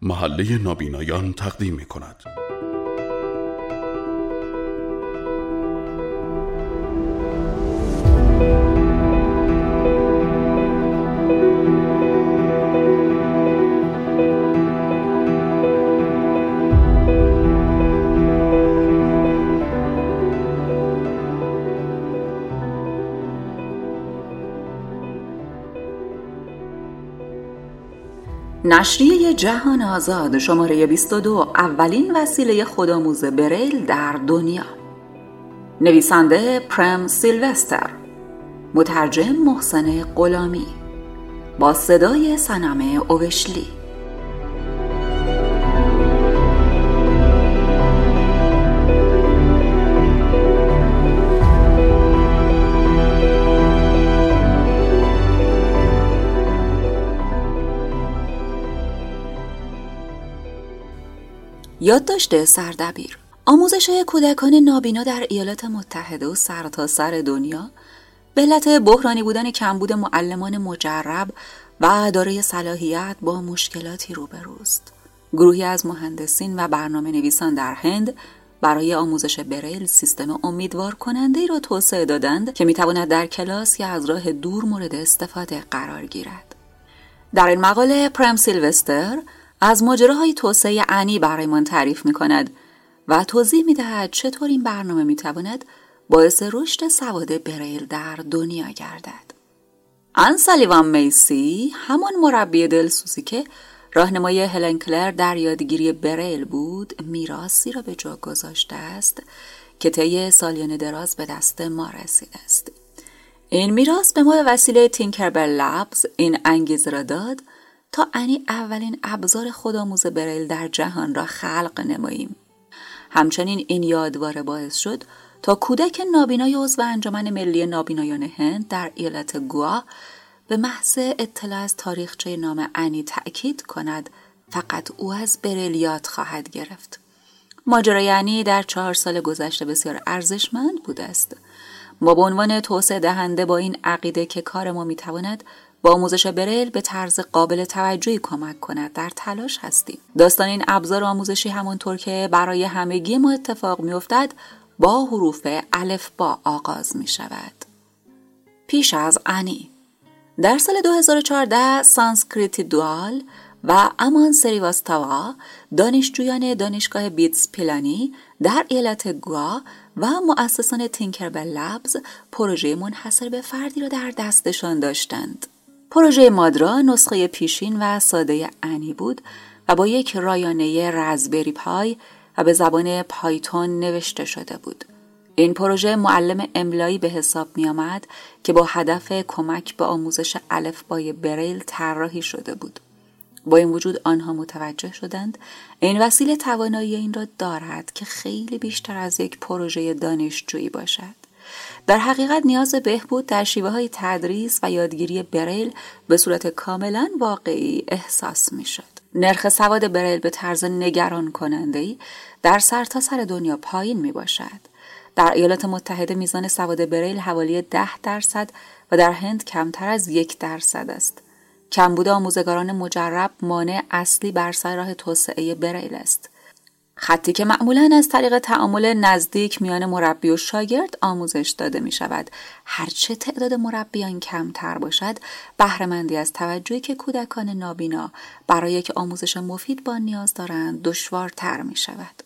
محله نابینایان تقدیم می‌کند. نشریه جهان آزاد شماره 22 اولین وسیله خودآموز بریل در دنیا. نویسنده پرم سیلوستر، مترجم محسن غلامی، با صدای صنم اوشلی. یادداشت سردبیر. آموزش کودکان نابینا در ایالات متحده و سرتاسر دنیا به علت بحرانی بودن کمبود معلمان مجرب و دارای صلاحیت با مشکلاتی روبروست. گروهی از مهندسین و برنامه نویسان در هند برای آموزش بریل سیستم امیدوار کننده‌ای را توسعه دادند که میتواند در کلاس یا از راه دور مورد استفاده قرار گیرد. در این مقاله پرم سیلوستر از ماجراهای توسعه انی برایمان تعریف می‌کند و توضیح می‌دهد چطور این برنامه می‌تواند باعث رشد سواد بریل در دنیا گردد. آن سالیوان میسی، همان مربی دلسوزی که راهنمای هلن کلر در یادگیری بریل بود، میراثی را به جا گذاشته است که طی سالیان دراز به دست ما رسیده است. این میراث به ما به وسیله تینکربل لبز این انگیزه را داد تا اولین ابزار خودآموز بریل در جهان را خلق نماییم. همچنین این یادواره باعث شد تا کودک نابینای عضو انجمن ملی نابینایان هند در ایالت گوا به محض اطلاع از تاریخچه نام انی تأکید کند فقط او از بریل یاد خواهد گرفت. ماجرای انی در 4 سال گذشته بسیار ارزشمند بوده است. ما به عنوان توسعه دهنده با این عقیده که کار ما میتواند با آموزش بریل به طرز قابل توجهی کمک کند در تلاش هستیم. داستان این ابزار آموزشی همانطور که برای همگی ما اتفاق میافتد با حروف الفبا آغاز می شود. پیش از انی در سال 2014 سانسکریتی دوال و امان سریواستاوا، دانشجویان دانشگاه بیتس پیلانی در ایالت گوا و مؤسسان تینکربل لبز پروژه منحصر به فردی را در دستشان داشتند. پروژه مادرا نسخه پیشین و ساده انی بود و با یک رایانه رزبری پای و به زبان پایتون نوشته شده بود. این پروژه معلم املایی به حساب می آمد که با هدف کمک به آموزش الفبای بریل طراحی شده بود. با این وجود آنها متوجه شدند این وسیله توانایی این را دارد که خیلی بیشتر از یک پروژه دانشجویی باشد. در حقیقت نیاز به بهبود در شیوه‌های تدریس و یادگیری بریل به صورت کاملا واقعی احساس می‌شد. نرخ سواد بریل به طرز نگران کننده‌ای در سرتاسر دنیا پایین می‌باشد. در ایالات متحده میزان سواد بریل حوالی 10% و در هند کمتر از 1% است. کمبود آموزگاران مجرب مانع اصلی بر سر راه توسعه بریل است. خطی که معمولاً از طریق تعامل نزدیک میان مربی و شاگرد آموزش داده می شود. هرچه تعداد مربیان کمتر باشد، بهره‌مندی از توجهی که کودکان نابینا برای یک آموزش مفید با نیاز دارند دشوارتر می شود.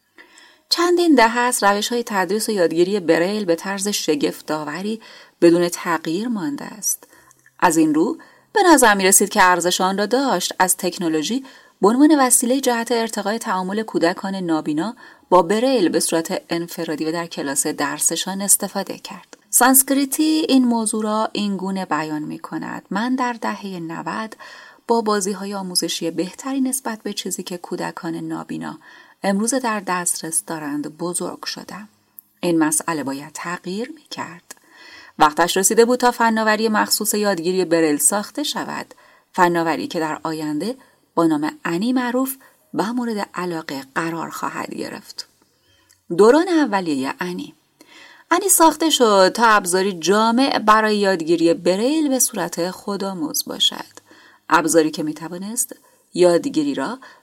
چندین دهه است روش‌های تدریس و یادگیری بریل به طرز شگفت‌آوری بدون تغییر مانده است. از این رو به نظر می رسید که ارزش آن را داشت از تکنولوژی به عنوان وسیله جهت ارتقای تعامل کودکان نابینا با بریل به صورت انفرادی و در کلاس درسشان استفاده کرد. سانسکریتی این موضوع را این گونه بیان می کند: من در دهه 90 با بازی‌های آموزشی بهتری نسبت به چیزی که کودکان نابینا امروز در دسترس دارند بزرگ شدم. این مسئله باید تغییر می کرد. وقتش رسیده بود تا فناوری مخصوص یادگیری بریل ساخته شود، فناوری که در آینده با نام انی معروف و مورد علاقه قرار خواهد گرفت. دوران اولیه انی ساخته شد تا ابزاری جامع برای یادگیری بریل به صورت خودآموز باشد. ابزاری که می توانست یادگیری را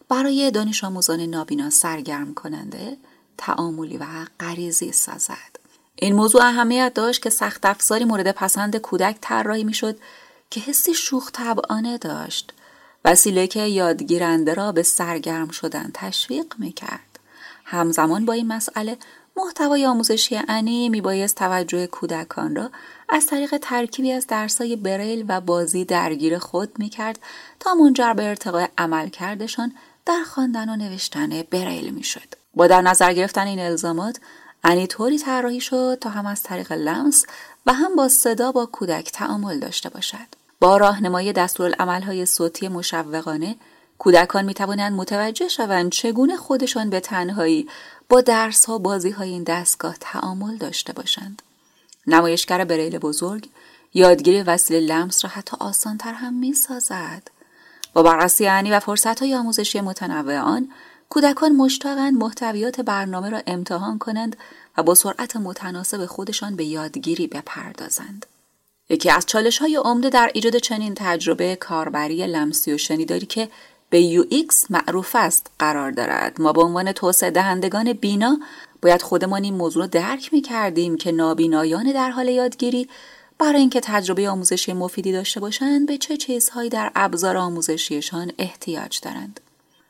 برای دانش آموزان نابینا سرگرم کننده، تعاملی و غریزی سازد. این موضوع اهمیت داشت که سخت افزاری مورد پسند کودک طراحی میشد که حسی شوخ طبعانه داشت، وسیله که یادگیرنده را به سرگرم شدن تشویق میکرد. همزمان با این مسئله محتوای آموزشی انی میبایست توجه کودکان را از طریق ترکیبی از درس‌های بریل و بازی درگیر خود میکرد تا منجر به ارتقای عملکردشان در خواندن و نوشتن بریل میشد. با در نظر گرفتن این الزامات، انی طوری طراحی شد تا هم از طریق لمس و هم با صدا با کودک تعامل داشته باشد. با راهنمایی دستورالعمل‌های صوتی مشوقانه، کودکان می‌توانند متوجه شوند چگونه خودشان به تنهایی با درس‌ها و بازی‌های این دستگاه تعامل داشته باشند. نمایشگر بریل بزرگ یادگیری وسیله لمس را حتی آسان‌تر هم می‌سازد. با بررسی انی و فرصت‌های آموزشی متنوع آن، کودکان مشتاقند محتویات برنامه را امتحان کنند و با سرعت متناسب خودشان به یادگیری بپردازند. یکی از چالش‌های عمده در ایجاد چنین تجربه کاربری لمسی و شنیداری که به UX معروف است قرار دارد. ما به عنوان توسعه دهندگان بینا باید خودمان این موضوع را درک می‌کردیم که نابینایان در حال یادگیری برای اینکه تجربه آموزشی مفیدی داشته باشند به چه چیزهایی در ابزار آموزشیشان احتیاج دارند.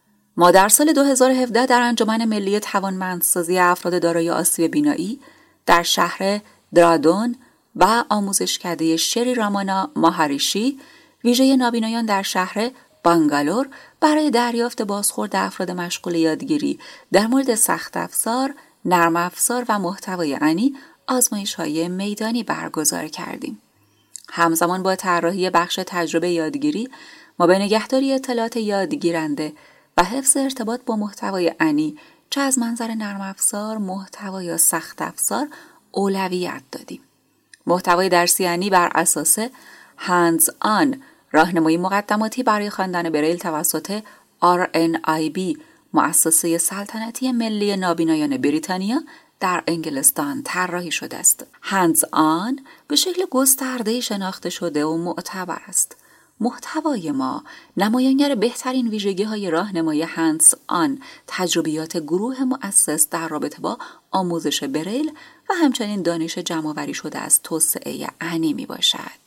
ما در سال 2017 در انجمن ملی توانمندسازی افراد دارای آسیب بینایی در شهر درادون و آموزشکده شری رامانا ماهاریشی ویژه نابینایان در شهر بانگالور برای دریافت بازخورد افراد مشغول یادگیری در مورد سخت افزار، نرم افزار و محتوای انی آزمایش‌های میدانی برگزار کردیم. همزمان با طراحی بخش تجربه یادگیری، ما به نگهداری اطلاعات یادگیرنده و حفظ ارتباط با محتوای انی چه از منظر نرم افزار، محتوا یا سخت افزار اولویت دادیم. محتوای درسی انی بر اساس هندز آن راهنمایی مقدماتی برای خواندن بریل توسط RNIB مؤسسه سلطنتی ملی نابینایان بریتانیا در انگلستان طراحی شده است. هندز آن به شکل گسترده شناخته شده و معتبر است. محتوای ما نمایانگر بهترین ویژگی‌های راهنمای هندز آن تجربیات گروه مؤسس در رابطه با آموزش بریل و همچنین دانش جمع‌آوری شده از توسعه انی می باشد.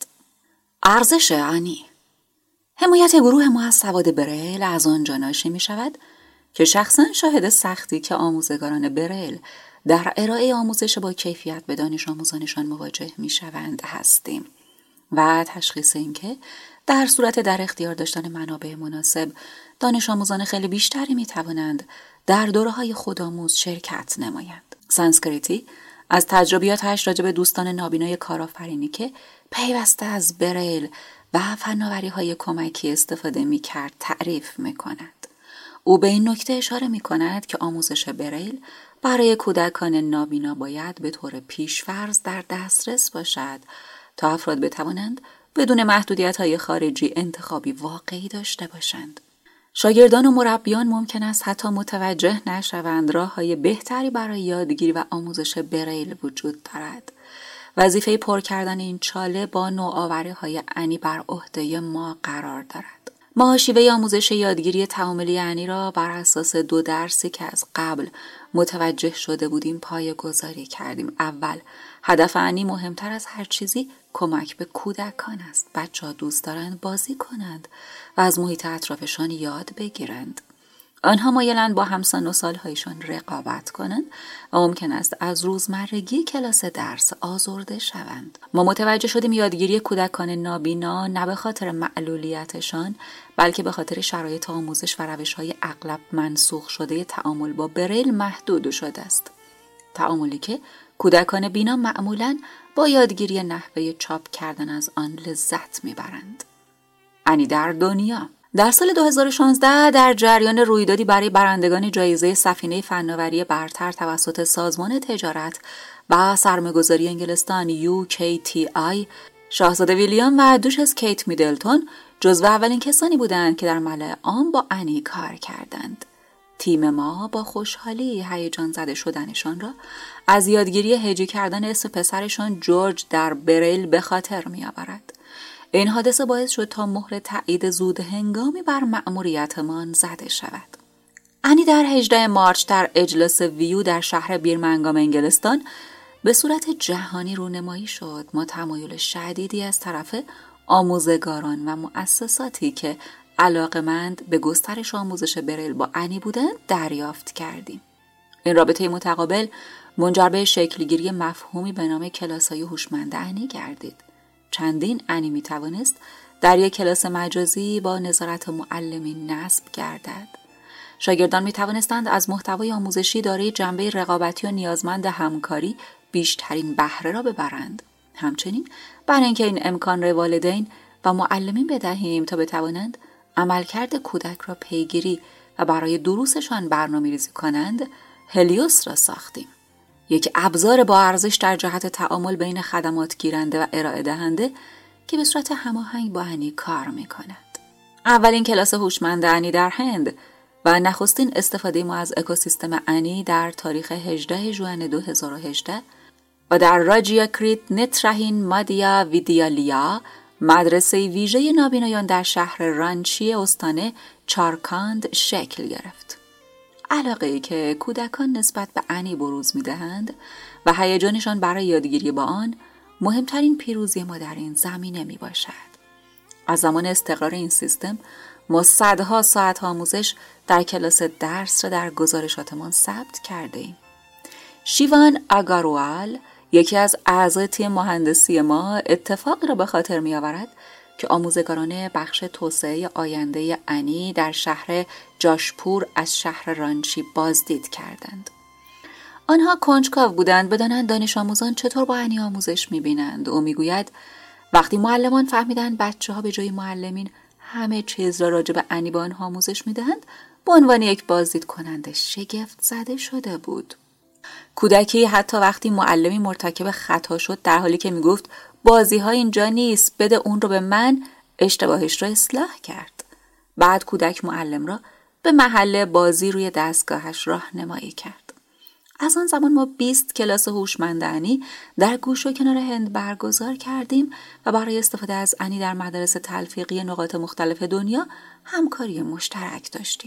ارزش انی حمایت گروه ما از سواد بریل از آنجا ناشی می شود که شخصاً شاهد سختی که آموزگاران بریل در ارائه آموزش با کیفیت به دانش آموزانشان مواجه می شوند هستیم و تشخیص این که در صورت در اختیار داشتن منابع مناسب دانش آموزان خیلی بیشتری می توانند در دوره‌های خودآموز شرکت نمایند. سانسکریتی از تجربیاتش راجع به دوستان نابینای کارآفرینی که پیوسته از بریل و فناوری‌های کمکی استفاده می‌کرد تعریف می‌کند. او به این نکته اشاره می‌کند که آموزش بریل برای کودکان نابینا باید به طور پیش‌فرض در دسترس باشد تا افراد بتوانند بدون محدودیت‌های خارجی انتخابی واقعی داشته باشند. شاگردان و مربیان ممکن است حتی متوجه نشوند راه‌های بهتری برای یادگیری و آموزش بریل وجود دارد. وظیفه پر کردن این چاله با نوآوری‌های انی بر عهده ما قرار دارد. ما شیوه آموزش یادگیری تعاملی انی را بر اساس 2 درسی که از قبل متوجه شده بودیم پایه‌گذاری کردیم. اول، هدف انی مهمتر از هر چیزی کمک به کودکان است. بچه‌ها دوست دارند بازی کنند و از محیط اطرافشان یاد بگیرند. آنها مایلند با همسن و سالهایشان رقابت کنند و ممکن است از روزمرگی کلاس درس آزرده شوند. ما متوجه شدیم یادگیری کودکان نابینا نه به خاطر معلولیتشان بلکه به خاطر شرایط آموزش و روش‌های اغلب منسوخ شده تعامل با بریل محدود شده است. تعاملی که کودکان بینا معمولاً با یادگیری نحوه چاپ کردن از آن لذت میبرند. انی در دنیا در سال 2016 در جریان رویدادی برای برندگان جایزه سفینه فناوری برتر توسط سازمان تجارت و سرمایه‌گذاری انگلستان UKTI، شاهزاده ویلیام و دوشس کیت میدلتون جزو اولین کسانی بودند که در ملأ عام با انی کار کردند. تیم ما با خوشحالی هیجان زده شدنشان را از یادگیری هجی کردن اسم پسرشان جورج در بریل به خاطر می‌آورد. این حادثه باعث شد تا مهر تایید زود هنگامی بر مأموریتمان زده شود. انی در 18 مارچ در اجلاس ویو در شهر بیرمنگام انگلستان به صورت جهانی رونمایی شد. ما تمایل شدیدی از طرف آموزگاران و مؤسساتی که علاقمند به گسترش آموزش بریل با انی بودند دریافت کردیم. این رابطه متقابل منجر به شکلگیری مفهومی به نام کلاس‌های هوشمند انی گردید. چندین انی می توانست در یک کلاس مجازی با نظارت معلمی نصب گردد. شاگردان می توانستند از محتوای آموزشی دارای جنبه رقابتی و نیازمند همکاری بیشترین بهره را ببرند. همچنین برای اینکه این امکان را والدین و معلمین بدهیم تا بتوانند عملکرد کودک را پیگیری و برای دروسشان برنامه‌ریزی کنند، هلیوس را ساختیم. یک ابزار با ارزش در جهت تعامل بین خدمات گیرنده و ارائه دهنده که به صورت هماهنگ با انی کار می‌کند. اولین کلاس هوشمند انی در هند و نخستین استفاده ما از اکوسیستم انی در تاریخ 18 ژوئن 2018 و در راجیاکریت نترهین مادیا ویدیالیا، مدرسه ویژه نابینایان در شهر رانچی استان چارکاند شکل گرفت. علاقه‌ای که کودکان نسبت به انی بروز می‌دهند و هیجانشان برای یادگیری با آن مهمترین پیروزی ما در این زمینه میباشد. از زمان استقرار این سیستم ما صدها ساعت آموزش در کلاس درس را در گزارشاتمان ثبت کرده ایم. شیوان آگاروال، یکی از اعضای تیم مهندسی ما، اتفاقی را به خاطر می آورد که آموزگاران بخش توسعه آینده انی در شهر جاشپور از شهر رانچی بازدید کردند. آنها کنجکاو بودند بدانند دانش آموزان چطور با انی آموزش می بینند. او می گوید وقتی معلمان فهمیدند بچه ها به جای معلمین همه چیز را راجع به انی به آنها آموزش می دهند، به عنوان یک بازدید کننده شگفت زده شده بود. کودکی حتی وقتی معلمی مرتکب خطا شد در حالی که می گفت بازی ها اینجا نیست، بده اون رو به من، اشتباهش را اصلاح کرد. بعد کودک معلم را به محل بازی روی دستگاهش راهنمایی کرد. از آن زمان ما 20 کلاس هوشمند انی در گوش و کنار هند برگزار کردیم و برای استفاده از انی در مدارس تلفیقی نقاط مختلف دنیا همکاری مشترک داشتیم.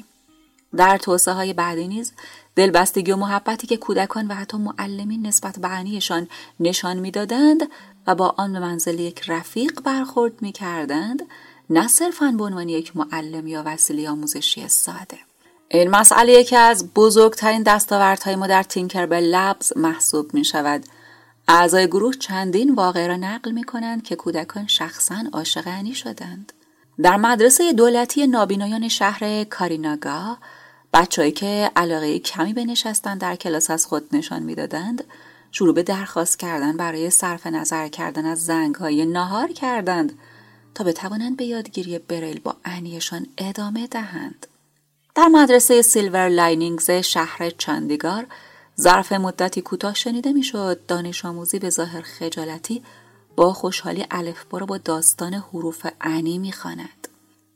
در توسعه های بعدی نیز دلبستگی و محبتی که کودکان و حتی معلمین نسبت به انیشان نشان می‌دادند و با آن به منزل یک رفیق برخورد می‌کردند، نه صرفاً به عنوان یک معلم یا وسیله آموزشی ساده. این مسئله یکی از بزرگترین دستاوردهای ما در تینکربل لبز محسوب می‌شود. اعضای گروه چندین واقعه را نقل می‌کنند که کودکان شخصاً عاشق انی شدند. در مدرسه دولتی نابینایان شهر کاریناگا، بچه‌ای که علاقه کمی به نشستن در کلاس از خود نشان می‌دادند، شروع به درخواست کردن برای صرف نظر کردن از زنگ‌های ناهار کردند تا بتوانند به یادگیری بریل با انیشان ادامه دهند. در مدرسه سیلور لاینینگز شهر چاندیگار ظرف مدتی کوتاه شنیده میشد دانش آموزی به ظاهر خجالتی با خوشحالی الفبا را با داستان حروف انی می‌خواند.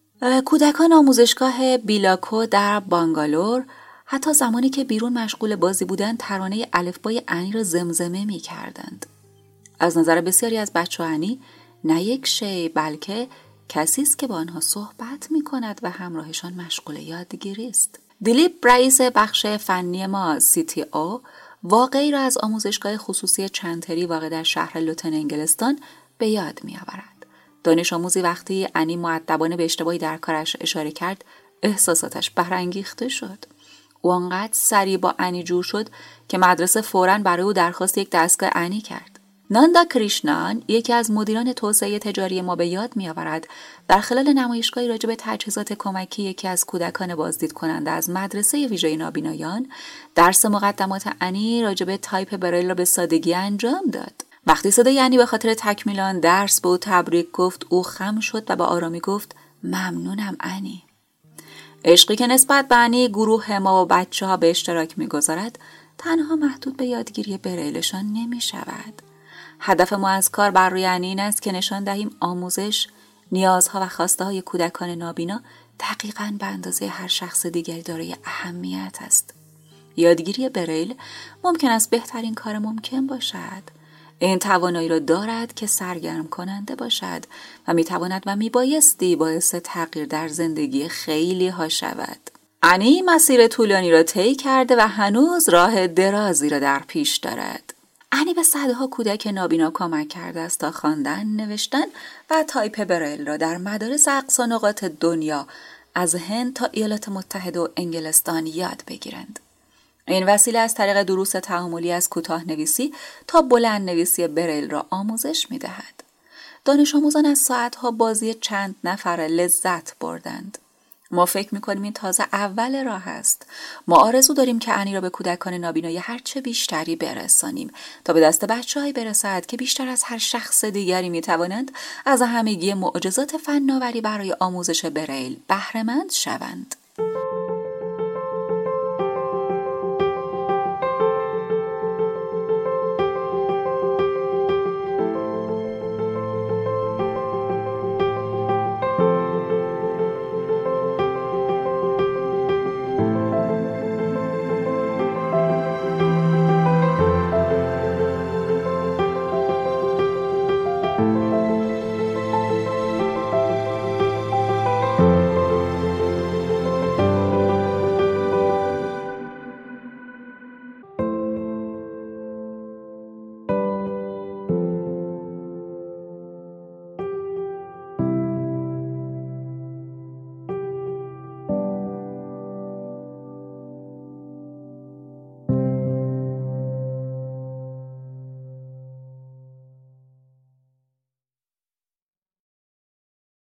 کودکان آموزشگاه بیلاکو در بانگالور حتی زمانی که بیرون مشغول بازی بودند ترانه الفبای انی را زمزمه می‌کردند. از نظر بسیاری از بچه‌ها انی نه یک شی بلکه کسی است که با آنها صحبت می‌کند و همراهشان مشغول یادگیری است. دیلیپ، رئیس بخش فنی ما CTO، واقعی را از آموزشگاه خصوصی چنتری واقع در شهر لوتن انگلستان به یاد می‌آورد. دانش آموزی وقتی انی مؤدبانه به اشتباهی در کارش اشاره کرد، احساساتش برانگیخته شد. او آنقدر سریع با انی جور شد که مدرسه فوراً برای او درخواست یک دستگاه انی کرد. ناندا کریشنان، یکی از مدیران توسعه تجاری ما، به یاد می‌آورد در خلال نمایشگاهی راجع به تجهیزات کمکی یکی از کودکان بازدید کننده از مدرسه ویژه نابینایان درس مقدمات انی راجع به تایپ بریل را به سادگی انجام داد. وقتی صدای انی به خاطر تکمیل آن درس به او تبریک گفت، او خم شد و با آرامی گفت ممنونم انی. عشقی که نسبت به انی گروه ما و بچه‌ها به اشتراک می‌گذارد تنها محدود به یادگیری بریلشان نمی‌شود. هدف ما از کار بر روی انی این است که نشان دهیم آموزش، نیازها و خواسته های کودکان نابینا دقیقاً به اندازه هر شخص دیگری دارای اهمیت است. یادگیری بریل ممکن است بهترین کار ممکن باشد. این توانایی را دارد که سرگرم کننده باشد و میتواند و میبایستی باعث تغییر در زندگی خیلی ها شود. انی مسیر طولانی را طی کرده و هنوز راه درازی را در پیش دارد. انی به صدها کودک نابینا کمک کرده است تا خواندن، نوشتن و تایپ بریل را در مدارس اقصا نقاط دنیا از هند تا ایالات متحده و انگلستان یاد بگیرند. این وسیله از طریق دروس تعاملی از کوتاه نویسی تا بلند نویسی بریل را آموزش می دهد. دانش آموزان از ساعتها بازی چند نفره لذت بردند. ما فکر میکنیم این تازه اول راه است. ما آرزو داریم که انی را به کودکان نابینای هرچه بیشتری برسانیم تا به دست بچه‌هایی برسد که بیشتر از هر شخص دیگری میتوانند از همگی معجزات فناوری برای آموزش بریل بهره‌مند شوند.